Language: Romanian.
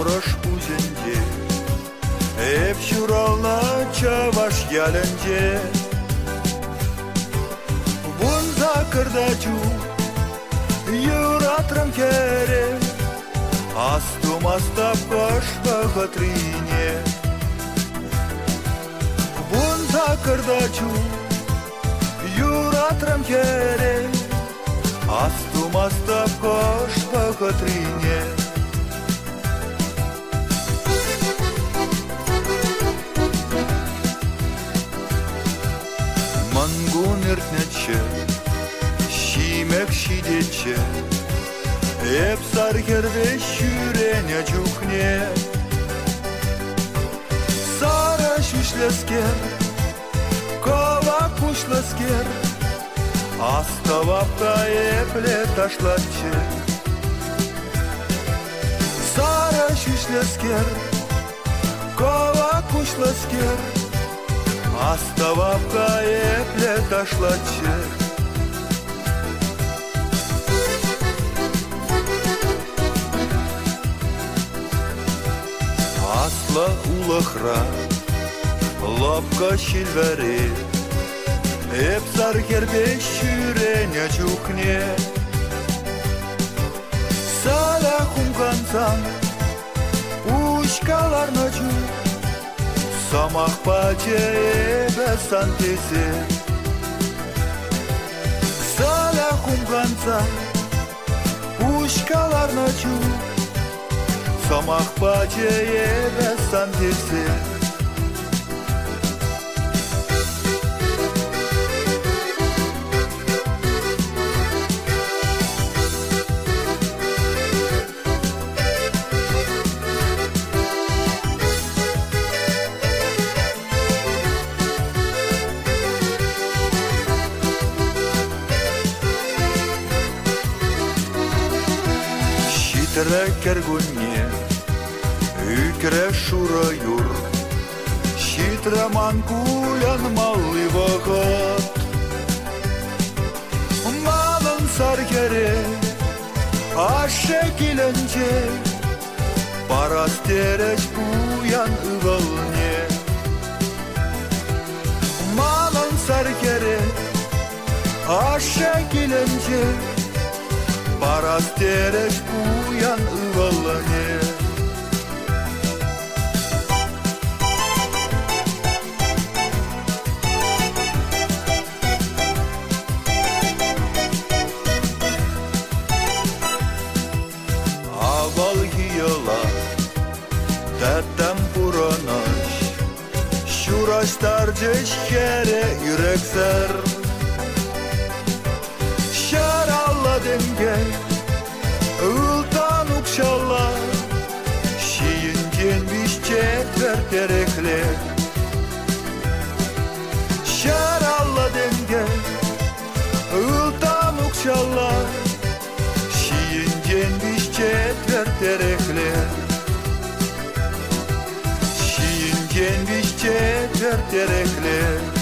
Avroş uzunca hep şuralna çavaş gelence Bunza kırdacu Юратрам кере Астум астап кашка хатрине Бунта кырдачу Юратрам кере Астум астап кашка хатрине Мангун иртнече Şimek şideçe Hep sargerde şürene cukne Sara şüşlesker Kova kuşlesker Astavapka eple taşlatçı Sara şüşlesker Kova kuşlesker Astavapka eple taşlatçı Asla ulahra, lapka şilveri Hep sargerde şürene cukne Sala humkansan, uşkalar nacu Samah pace ebe santesi Sala humkansan, uşkalar nacu Samah paceye besantesi Şitre kergunye Ükre şura yur Şitre mankuyan malli vakat Malın sargere Aşek ilence Paras tereç buyan ıvalne Malın sargere Aşek ilence Paras tereç buyan ıvalne Dedem buranaş Şuraştar ceşkere yürekser Şaralla denge Ultan ukşalla Şiyincen bişçe terterekle Şaralla denge Ultan ukşalla Şiyincen bişçe terterekle Genççe terterekle